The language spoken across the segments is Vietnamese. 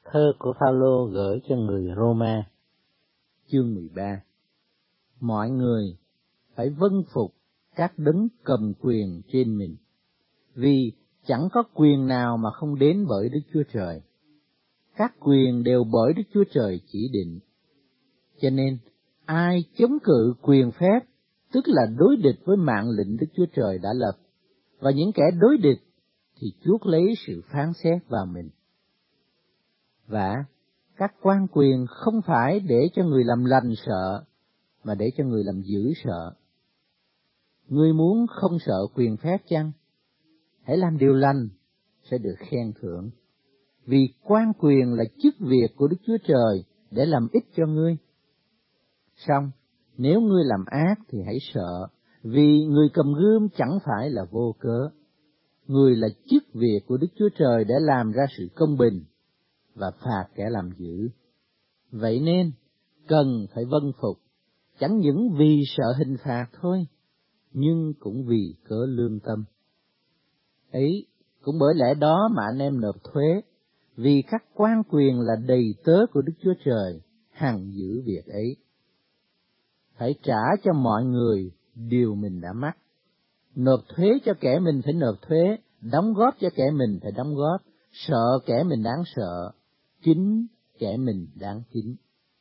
Thơ của Phaolô gửi cho người Roma, chương 13. Mọi người phải vâng phục các đấng cầm quyền trên mình, vì chẳng có quyền nào mà không đến bởi Đức Chúa Trời. Các quyền đều bởi Đức Chúa Trời chỉ định. Cho nên, ai chống cự quyền phép, tức là đối địch với mạng lệnh Đức Chúa Trời đã lập, và những kẻ đối địch thì chuốc lấy sự phán xét vào mình. Và các quan quyền không phải để cho người làm lành sợ, mà để cho người làm dữ sợ. Ngươi muốn không sợ quyền phép chăng? Hãy làm điều lành, sẽ được khen thưởng. Vì quan quyền là chức việc của Đức Chúa Trời để làm ích cho ngươi. Song, nếu ngươi làm ác thì hãy sợ, vì người cầm gươm chẳng phải là vô cớ. Người là chức việc của Đức Chúa Trời để làm ra sự công bình và phạt kẻ làm dữ. Vậy nên, cần phải vâng phục, chẳng những vì sợ hình phạt thôi, nhưng cũng vì cớ lương tâm. Ấy, cũng bởi lẽ đó mà anh em nộp thuế, vì các quan quyền là đầy tớ của Đức Chúa Trời, hằng giữ việc ấy. Phải trả cho mọi người điều mình đã mắc. Nộp thuế cho kẻ mình phải nộp thuế, đóng góp cho kẻ mình phải đóng góp, sợ kẻ mình đáng sợ, kính kẻ mình đáng kính.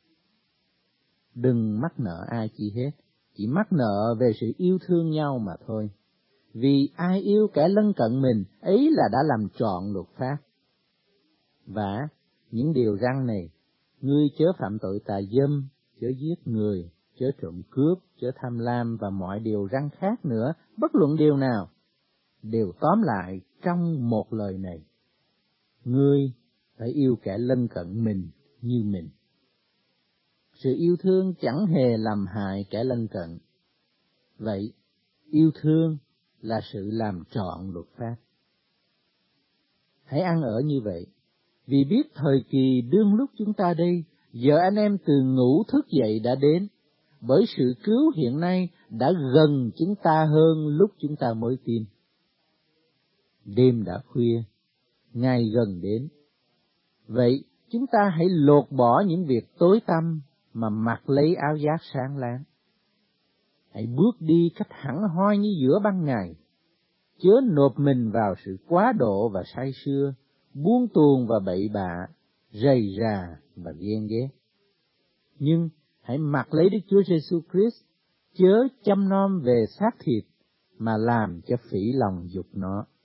Đừng mắc nợ ai chi hết, chỉ mắc nợ về sự yêu thương nhau mà thôi. Vì ai yêu kẻ lân cận mình, ấy là đã làm trọn luật pháp. Và những điều răn này, ngươi chớ phạm tội tà dâm, chớ giết người, chớ trộm cướp, chớ tham lam và mọi điều răn khác nữa, bất luận điều nào, đều tóm lại trong một lời này: ngươi phải yêu kẻ lân cận mình như mình. Sự yêu thương chẳng hề làm hại kẻ lân cận. Vậy, yêu thương là sự làm trọn luật pháp. Hãy ăn ở như vậy, vì biết thời kỳ đương lúc chúng ta đây, giờ anh em từ ngủ thức dậy đã đến, bởi sự cứu hiện nay đã gần chúng ta hơn lúc chúng ta mới tin. Đêm đã khuya, ngày gần đến. Vậy, chúng ta hãy lột bỏ những việc tối tăm mà mặc lấy áo giáp sáng láng. Hãy bước đi cách hẳn hoi như giữa ban ngày, chớ nộp mình vào sự quá độ và say sưa, buông tuồng và bậy bạ, rầy rà và ghen ghét. Nhưng hãy mặc lấy Đức Chúa Giêsu Christ, chớ chăm nom về xác thịt mà làm cho phỉ lòng dục nó.